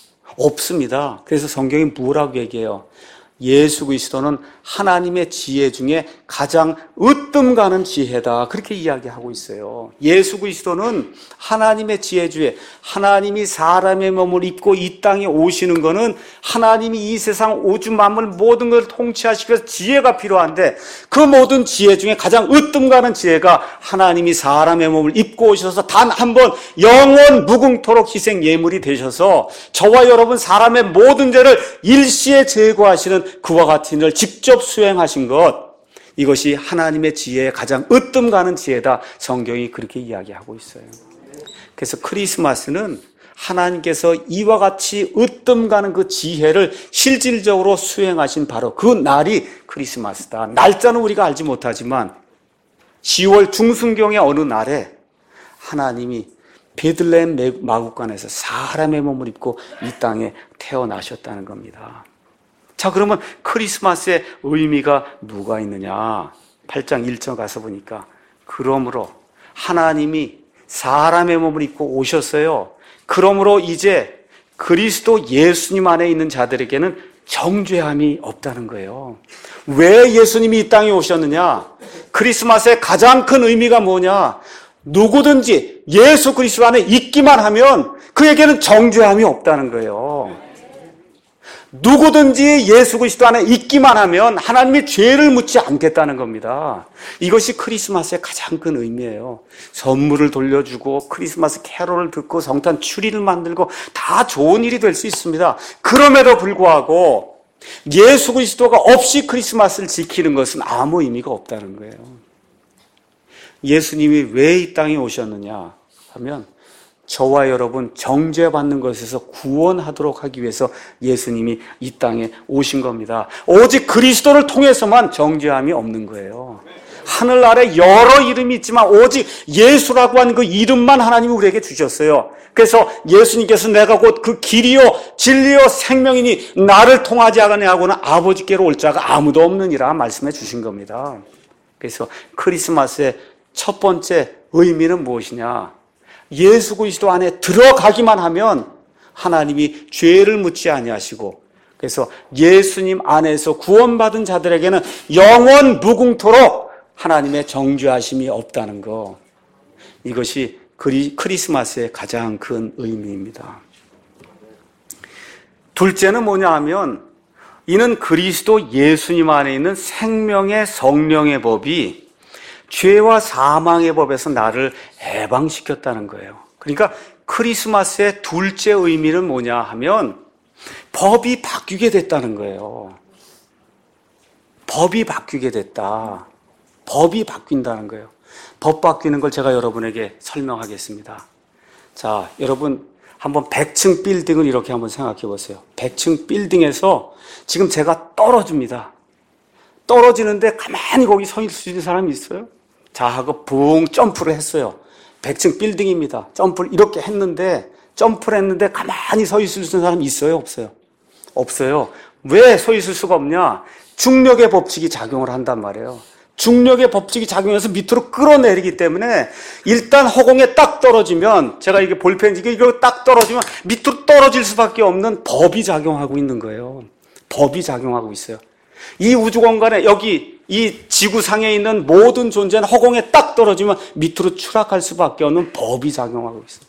없습니다. 그래서 성경이 뭐라고 얘기해요? 예수 그리스도는 하나님의 지혜 중에 가장 으뜸 가는 지혜다. 그렇게 이야기하고 있어요. 예수 그리스도는 하나님의 지혜 중에 하나님이 사람의 몸을 입고 이 땅에 오시는 것은 하나님이 이 세상 우주 만물 모든 걸 통치하시기 위해서 지혜가 필요한데 그 모든 지혜 중에 가장 으뜸 가는 지혜가 하나님이 사람의 몸을 입고 오셔서 단 한 번 영원 무궁토록 희생 예물이 되셔서 저와 여러분 사람의 모든 죄를 일시에 제거하시는 그와 같은 일을 직접 수행하신 것, 이것이 하나님의 지혜의 가장 으뜸 가는 지혜다. 성경이 그렇게 이야기하고 있어요. 그래서 크리스마스는 하나님께서 이와 같이 으뜸가는 그 지혜를 실질적으로 수행하신 바로 그 날이 크리스마스다. 날짜는 우리가 알지 못하지만 시월 중순경의 어느 날에 하나님이 베들레헴 마구간에서 사람의 몸을 입고 이 땅에 태어나셨다는 겁니다. 자, 그러면 크리스마스의 의미가 뭐가 있느냐? 팔 장 일 절 가서 보니까 그러므로 하나님이 사람의 몸을 입고 오셨어요. 그러므로 이제 그리스도 예수님 안에 있는 자들에게는 정죄함이 없다는 거예요. 왜 예수님이 이 땅에 오셨느냐? 크리스마스의 가장 큰 의미가 뭐냐? 누구든지 예수 그리스도 안에 있기만 하면 그에게는 정죄함이 없다는 거예요. 누구든지 예수 그리스도 안에 있기만 하면 하나님이 죄를 묻지 않겠다는 겁니다. 이것이 크리스마스의 가장 큰 의미예요. 선물을 돌려주고 크리스마스 캐롤을 듣고 성탄 추리를 만들고 다 좋은 일이 될 수 있습니다. 그럼에도 불구하고 예수 그리스도가 없이 크리스마스를 지키는 것은 아무 의미가 없다는 거예요. 예수님이 왜 이 땅에 오셨느냐 하면 저와 여러분 정죄받는 것에서 구원하도록 하기 위해서 예수님이 이 땅에 오신 겁니다. 오직 그리스도를 통해서만 정죄함이 없는 거예요. 하늘 아래 여러 이름이 있지만 오직 예수라고 하는 그 이름만 하나님이 우리에게 주셨어요. 그래서 예수님께서 내가 곧 그 길이요 진리요 생명이니 나를 통하지 아니하고는 아버지께로 올 자가 아무도 없느니라 말씀해 주신 겁니다. 그래서 크리스마스의 첫 번째 의미는 무엇이냐? 예수 그리스도 안에 들어가기만 하면 하나님이 죄를 묻지 아니하시고 그래서 예수님 안에서 구원받은 자들에게는 영원 무궁토록 하나님의 정죄하심이 없다는 거. 이것이 그리, 크리스마스의 가장 큰 의미입니다. 둘째는 뭐냐 하면 이는 그리스도 예수님 안에 있는 생명의 성령의 법이 죄와 사망의 법에서 나를 해방시켰다는 거예요. 그러니까 크리스마스의 둘째 의미는 뭐냐 하면 법이 바뀌게 됐다는 거예요. 법이 바뀌게 됐다. 법이 바뀐다는 거예요. 법 바뀌는 걸 제가 여러분에게 설명하겠습니다. 자, 여러분 한번 백 층 빌딩을 이렇게 한번 생각해 보세요. 백 층 빌딩에서 지금 제가 떨어집니다. 떨어지는데 가만히 거기 서 있을 수 있는 사람이 있어요? 자 하고 붕 점프를 했어요. 백 층 빌딩입니다. 점프를 이렇게 했는데 점프를 했는데 가만히 서 있을 수 있는 사람이 있어요? 없어요? 없어요. 왜 서 있을 수가 없냐? 중력의 법칙이 작용을 한단 말이에요. 중력의 법칙이 작용해서 밑으로 끌어내리기 때문에 일단 허공에 딱 떨어지면 제가 이게 볼펜 이게 이거 딱 떨어지면 밑으로 떨어질 수밖에 없는 법이 작용하고 있는 거예요. 법이 작용하고 있어요. 이 우주 공간에 여기 이 지구상에 있는 모든 존재는 허공에 딱 떨어지면 밑으로 추락할 수밖에 없는 법이 작용하고 있어요.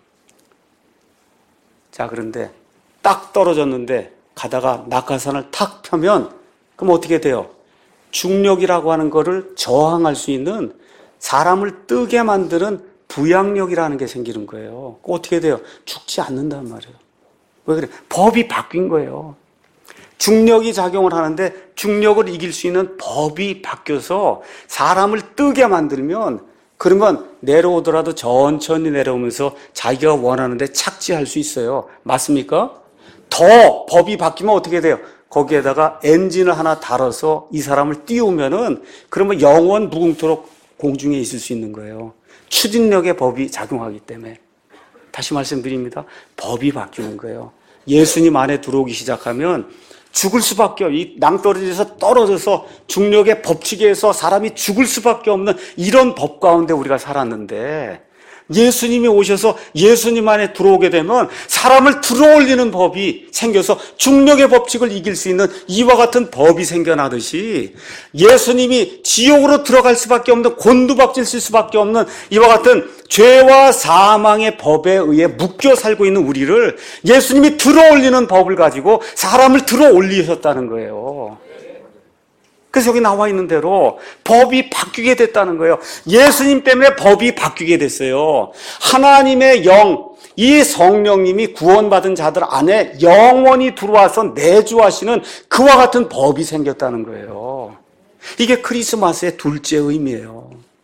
자, 그런데 딱 떨어졌는데 가다가 낙하산을 탁 펴면 그럼 어떻게 돼요? 중력이라고 하는 거를 저항할 수 있는 사람을 뜨게 만드는 부양력이라는 게 생기는 거예요. 그거 어떻게 돼요? 죽지 않는단 말이에요. 왜 그래? 법이 바뀐 거예요. 중력이 작용을 하는데 중력을 이길 수 있는 법이 바뀌어서 사람을 뜨게 만들면 그러면 내려오더라도 천천히 내려오면서 자기가 원하는 데 착지할 수 있어요. 맞습니까? 더 법이 바뀌면 어떻게 돼요? 거기에다가 엔진을 하나 달아서 이 사람을 띄우면은 그러면 영원 무궁토록 공중에 있을 수 있는 거예요. 추진력의 법이 작용하기 때문에. 다시 말씀드립니다. 법이 바뀌는 거예요. 예수님 안에 들어오기 시작하면 죽을 수밖에 없어요. 이 낭떠러지에서 떨어져서 중력의 법칙에 의해서 사람이 죽을 수밖에 없는 이런 법 가운데 우리가 살았는데 예수님이 오셔서 예수님 안에 들어오게 되면 사람을 들어올리는 법이 생겨서 중력의 법칙을 이길 수 있는 이와 같은 법이 생겨나듯이 예수님이 지옥으로 들어갈 수밖에 없는 곤두박질 쓸 수밖에 없는 이와 같은 죄와 사망의 법에 의해 묶여 살고 있는 우리를 예수님이 들어올리는 법을 가지고 사람을 들어올리셨다는 거예요. 그래서 여기 나와 있는 대로 법이 바뀌게 됐다는 거예요. 예수님 때문에 법이 바뀌게 됐어요. 하나님의 영, 이 성령님이 구원받은 자들 안에 영원히 들어와서 내주하시는 그와 같은 법이 생겼다는 거예요. 이게 크리스마스의 둘째 의미예요. 그러니까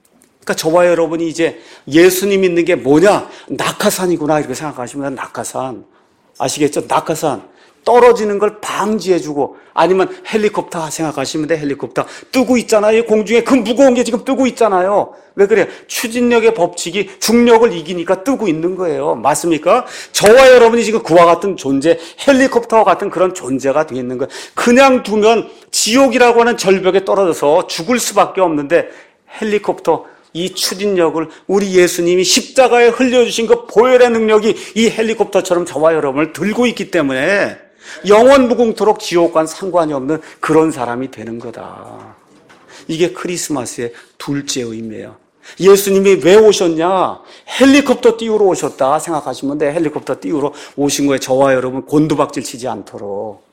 그러니까 저와 여러분이 이제 예수님 믿는 게 뭐냐? 낙하산이구나 이렇게 생각하시면 낙하산. 아시겠죠? 낙하산. 떨어지는 걸 방지해주고, 아니면 헬리콥터 생각하시면 돼. 헬리콥터 뜨고 있잖아요. 공중에 그 무거운 게 지금 뜨고 있잖아요. 왜 그래? 추진력의 법칙이 중력을 이기니까 뜨고 있는 거예요. 맞습니까? 저와 여러분이 지금 그와 같은 존재, 헬리콥터와 같은 그런 존재가 되어 있는 거예요. 그냥 두면 지옥이라고 하는 절벽에 떨어져서 죽을 수밖에 없는데, 헬리콥터 이 추진력을 우리 예수님이 십자가에 흘려주신 그 보혈의 능력이 이 헬리콥터처럼 저와 여러분을 들고 있기 때문에 영원 무궁토록 지옥과는 상관이 없는 그런 사람이 되는 거다. 이게 크리스마스의 둘째 의미예요. 예수님이 왜 오셨냐? 헬리콥터 띄우러 오셨다 생각하시면 돼. 헬리콥터 띄우러 오신 거예요. 저와 여러분 곤두박질 치지 않도록.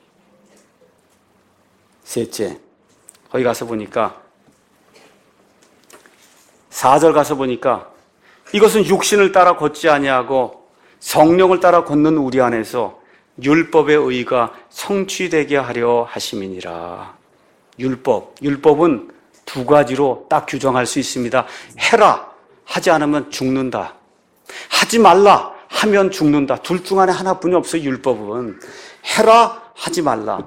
셋째, 거기 가서 보니까 사 절 가서 보니까 이것은 육신을 따라 걷지 아니하고 성령을 따라 걷는 우리 안에서 율법의 의가 성취되게 하려 하심이니라. 율법, 율법은 두 가지로 딱 규정할 수 있습니다. 해라, 하지 않으면 죽는다. 하지 말라, 하면 죽는다. 둘 중 안에 하나뿐이 없어요. 율법은. 해라, 하지 말라.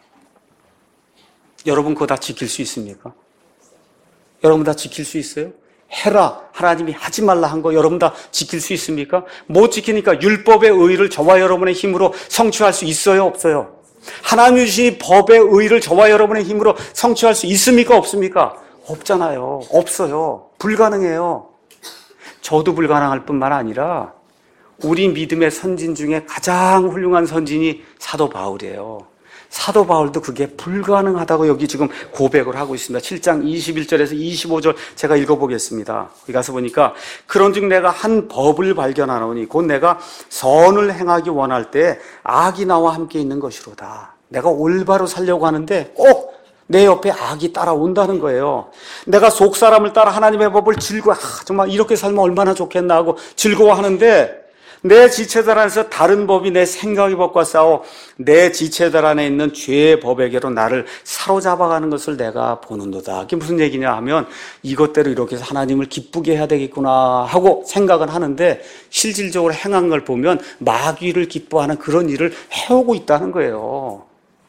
여러분 그거 다 지킬 수 있습니까? 여러분 다 지킬 수 있어요? 해라, 하나님이 하지 말라 한 거 여러분 다 지킬 수 있습니까? 못 지키니까 율법의 의를 저와 여러분의 힘으로 성취할 수 있어요, 없어요? 하나님이 주신 법의 의를 저와 여러분의 힘으로 성취할 수 있습니까, 없습니까? 없잖아요. 없어요. 불가능해요. 저도 불가능할 뿐만 아니라 우리 믿음의 선진 중에 가장 훌륭한 선진이 사도 바울이에요. 사도 바울도 그게 불가능하다고 여기 지금 고백을 하고 있습니다. 칠 장 이십일 절에서 이십오 절 제가 읽어보겠습니다. 거기 가서 보니까 그런즉 내가 한 법을 발견하노니 곧 내가 선을 행하기 원할 때 악이 나와 함께 있는 것이로다. 내가 올바로 살려고 하는데 꼭 내 옆에 악이 따라온다는 거예요. 내가 속 사람을 따라 하나님의 법을 즐거워, 아, 정말 이렇게 살면 얼마나 좋겠나 하고 즐거워하는데 내 지체들 안에서 다른 법이 내 생각의 법과 싸워 내 지체들 안에 있는 죄의 법에게로 나를 사로잡아가는 것을 내가 보는도다. 그게 무슨 얘기냐 하면 이것대로 이렇게 해서 하나님을 기쁘게 해야 되겠구나 하고 생각은 하는데 실질적으로 행한 걸 보면 마귀를 기뻐하는 그런 일을 해오고 있다는 거예요.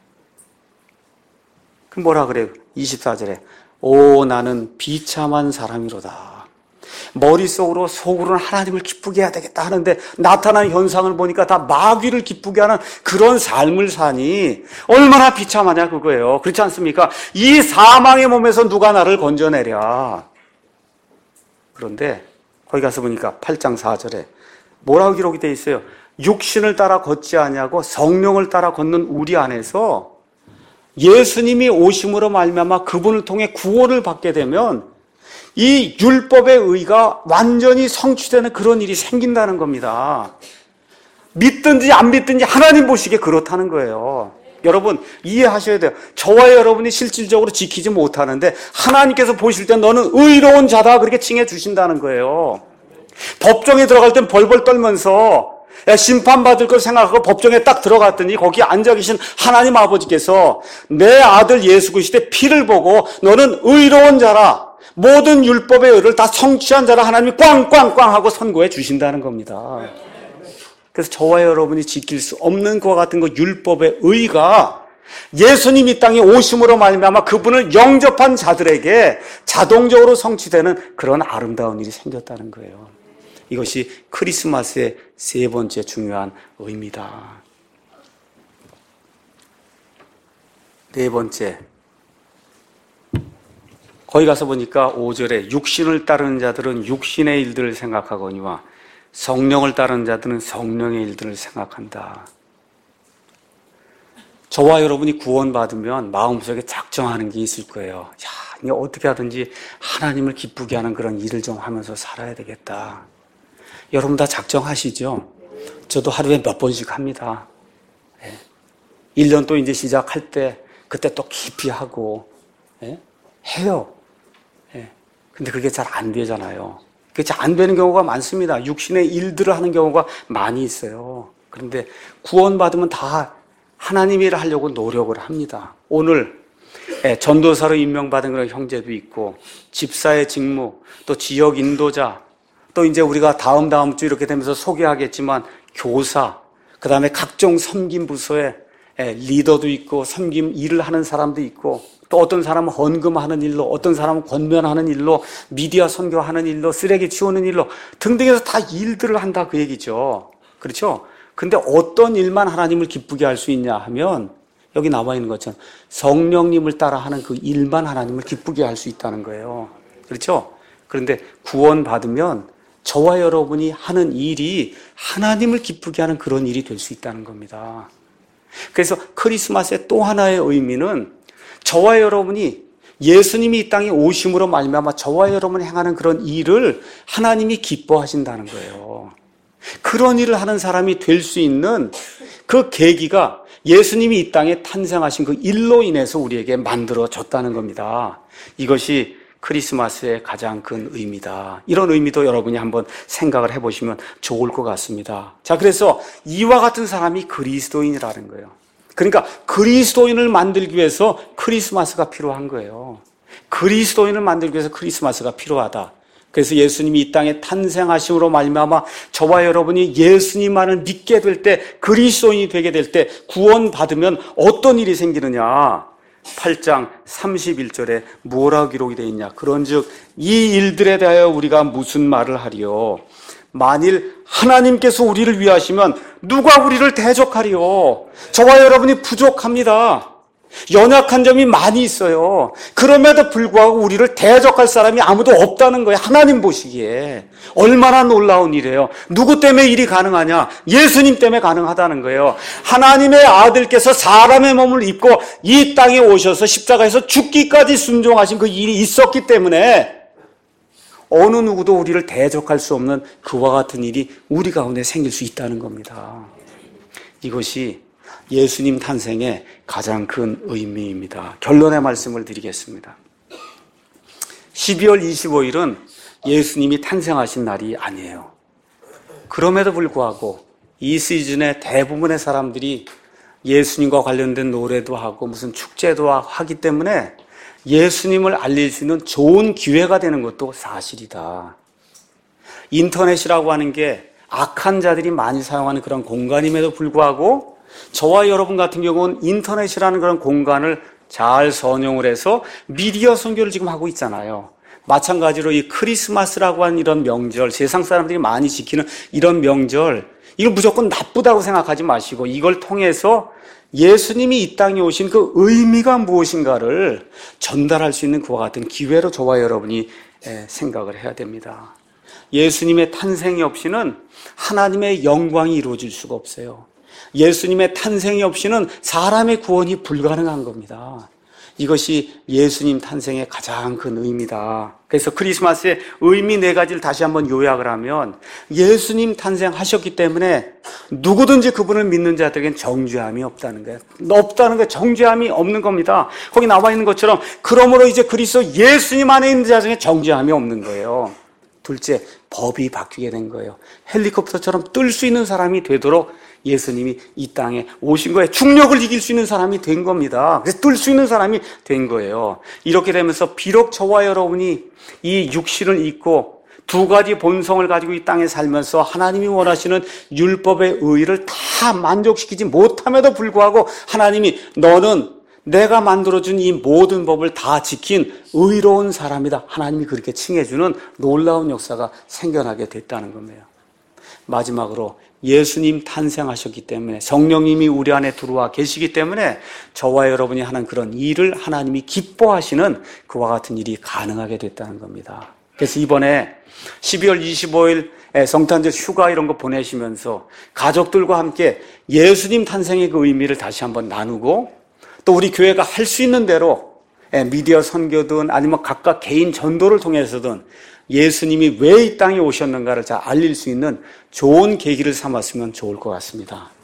그 뭐라 그래요? 이십사 절에 오 나는 비참한 사람이로다. 머릿속으로 속으로는 하나님을 기쁘게 해야 되겠다 하는데 나타나는 현상을 보니까 다 마귀를 기쁘게 하는 그런 삶을 사니 얼마나 비참하냐 그거예요. 그렇지 않습니까? 이 사망의 몸에서 누가 나를 건져내랴. 그런데 거기 가서 보니까 팔 장 사 절에 뭐라고 기록이 되어 있어요? 육신을 따라 걷지 아니하고 성령을 따라 걷는 우리 안에서 예수님이 오심으로 말미암아 그분을 통해 구원을 받게 되면 이 율법의 의가 완전히 성취되는 그런 일이 생긴다는 겁니다. 믿든지 안 믿든지 하나님 보시기에 그렇다는 거예요. 여러분 이해하셔야 돼요. 저와 여러분이 실질적으로 지키지 못하는데 하나님께서 보실 때 너는 의로운 자다 그렇게 칭해 주신다는 거예요. 법정에 들어갈 땐 벌벌 떨면서 심판받을 걸 생각하고 법정에 딱 들어갔더니 거기 앉아 계신 하나님 아버지께서 내 아들 예수 그리스도의 피를 보고 너는 의로운 자라, 모든 율법의 의를 다 성취한 자라 하나님이 꽝꽝꽝 하고 선고해 주신다는 겁니다. 그래서 저와 여러분이 지킬 수 없는 그와 같은 그 율법의 의가 예수님 이 땅에 오심으로 말미암아 그분을 영접한 자들에게 자동적으로 성취되는 그런 아름다운 일이 생겼다는 거예요. 이것이 크리스마스의 세 번째 중요한 의미다. 네 번째, 거기 가서 보니까 오 절에 육신을 따르는 자들은 육신의 일들을 생각하거니와 성령을 따르는 자들은 성령의 일들을 생각한다. 저와 여러분이 구원받으면 마음속에 작정하는 게 있을 거예요. 야, 이게 어떻게 하든지 하나님을 기쁘게 하는 그런 일을 좀 하면서 살아야 되겠다. 여러분 다 작정하시죠? 저도 하루에 몇 번씩 합니다. 예. 일 년 또 이제 시작할 때 그때 또 깊이 하고 예? 해요. 예. 근데 그게 잘 안 되잖아요. 그게 잘 안 되는 경우가 많습니다. 육신의 일들을 하는 경우가 많이 있어요. 그런데 구원받으면 다 하나님 일을 하려고 노력을 합니다. 오늘 전도사로 임명받은 그런 형제도 있고, 집사의 직무, 또 지역 인도자, 또 이제 우리가 다음 다음 주 이렇게 되면서 소개하겠지만 교사, 그 다음에 각종 섬김 부서에 리더도 있고 섬김 일을 하는 사람도 있고, 또 어떤 사람은 헌금하는 일로, 어떤 사람은 권면하는 일로, 미디어 선교하는 일로, 쓰레기 치우는 일로 등등해서 다 일들을 한다 그 얘기죠. 그렇죠? 근데 어떤 일만 하나님을 기쁘게 할 수 있냐 하면 여기 나와 있는 것처럼 성령님을 따라 하는 그 일만 하나님을 기쁘게 할 수 있다는 거예요. 그렇죠? 그런데 구원받으면 저와 여러분이 하는 일이 하나님을 기쁘게 하는 그런 일이 될 수 있다는 겁니다. 그래서 크리스마스의 또 하나의 의미는 저와 여러분이 예수님이 이 땅에 오심으로 말미암아 저와 여러분이 행하는 그런 일을 하나님이 기뻐하신다는 거예요. 그런 일을 하는 사람이 될 수 있는 그 계기가 예수님이 이 땅에 탄생하신 그 일로 인해서 우리에게 만들어졌다는 겁니다. 이것이 크리스마스의 가장 큰 의미다. 이런 의미도 여러분이 한번 생각을 해보시면 좋을 것 같습니다. 자, 그래서 이와 같은 사람이 그리스도인이라는 거예요. 그러니까 그리스도인을 만들기 위해서 크리스마스가 필요한 거예요. 그리스도인을 만들기 위해서 크리스마스가 필요하다. 그래서 예수님이 이 땅에 탄생하심으로 말미암아 저와 여러분이 예수님만을 믿게 될 때, 그리스도인이 되게 될 때 구원받으면 어떤 일이 생기느냐. 팔 장 삼십일 절에 뭐라고 기록이 되어 있냐. 그런즉 이 일들에 대하여 우리가 무슨 말을 하리요. 만일 하나님께서 우리를 위하시면 누가 우리를 대적하리요. 저와 여러분이 부족합니다. 연약한 점이 많이 있어요. 그럼에도 불구하고 우리를 대적할 사람이 아무도 없다는 거예요. 하나님 보시기에. 얼마나 놀라운 일이에요. 누구 때문에 일이 가능하냐? 예수님 때문에 가능하다는 거예요. 하나님의 아들께서 사람의 몸을 입고 이 땅에 오셔서 십자가에서 죽기까지 순종하신 그 일이 있었기 때문에 어느 누구도 우리를 대적할 수 없는 그와 같은 일이 우리 가운데 생길 수 있다는 겁니다. 이것이 예수님 탄생의 가장 큰 의미입니다. 결론의 말씀을 드리겠습니다. 십이월 이십오일은 예수님이 탄생하신 날이 아니에요. 그럼에도 불구하고 이 시즌에 대부분의 사람들이 예수님과 관련된 노래도 하고 무슨 축제도 하기 때문에 예수님을 알릴 수 있는 좋은 기회가 되는 것도 사실이다. 인터넷이라고 하는 게 악한 자들이 많이 사용하는 그런 공간임에도 불구하고 저와 여러분 같은 경우는 인터넷이라는 그런 공간을 잘 선용을 해서 미디어 선교를 지금 하고 있잖아요. 마찬가지로 이 크리스마스라고 하는 이런 명절, 세상 사람들이 많이 지키는 이런 명절, 이걸 무조건 나쁘다고 생각하지 마시고 이걸 통해서 예수님이 이 땅에 오신 그 의미가 무엇인가를 전달할 수 있는 그와 같은 기회로 저와 여러분이 생각을 해야 됩니다. 예수님의 탄생이 없이는 하나님의 영광이 이루어질 수가 없어요. 예수님의 탄생이 없이는 사람의 구원이 불가능한 겁니다. 이것이 예수님 탄생의 가장 큰 의미다. 그래서 크리스마스의 의미 네 가지를 다시 한번 요약을 하면 예수님 탄생하셨기 때문에 누구든지 그분을 믿는 자들에겐 정죄함이 없다는 거예요. 없다는 거예요. 정죄함이 없는 겁니다. 거기 나와 있는 것처럼 그러므로 이제 그리스도 예수님 안에 있는 자 중에 정죄함이 없는 거예요. 둘째, 법이 바뀌게 된 거예요. 헬리콥터처럼 뜰 수 있는 사람이 되도록 예수님이 이 땅에 오신 거예요. 중력을 이길 수 있는 사람이 된 겁니다. 그래서 뜰 수 있는 사람이 된 거예요. 이렇게 되면서 비록 저와 여러분이 이 육신을 입고 두 가지 본성을 가지고 이 땅에 살면서 하나님이 원하시는 율법의 의의를 다 만족시키지 못함에도 불구하고 하나님이 너는 내가 만들어준 이 모든 법을 다 지킨 의로운 사람이다. 하나님이 그렇게 칭해주는 놀라운 역사가 생겨나게 됐다는 겁니다. 마지막으로 예수님 탄생하셨기 때문에 성령님이 우리 안에 들어와 계시기 때문에 저와 여러분이 하는 그런 일을 하나님이 기뻐하시는 그와 같은 일이 가능하게 됐다는 겁니다. 그래서 이번에 십이월 이십오일 성탄절 휴가 이런 거 보내시면서 가족들과 함께 예수님 탄생의 그 의미를 다시 한번 나누고 또 우리 교회가 할 수 있는 대로 미디어 선교든 아니면 각각 개인 전도를 통해서든 예수님이 왜 이 땅에 오셨는가를 잘 알릴 수 있는 좋은 계기를 삼았으면 좋을 것 같습니다.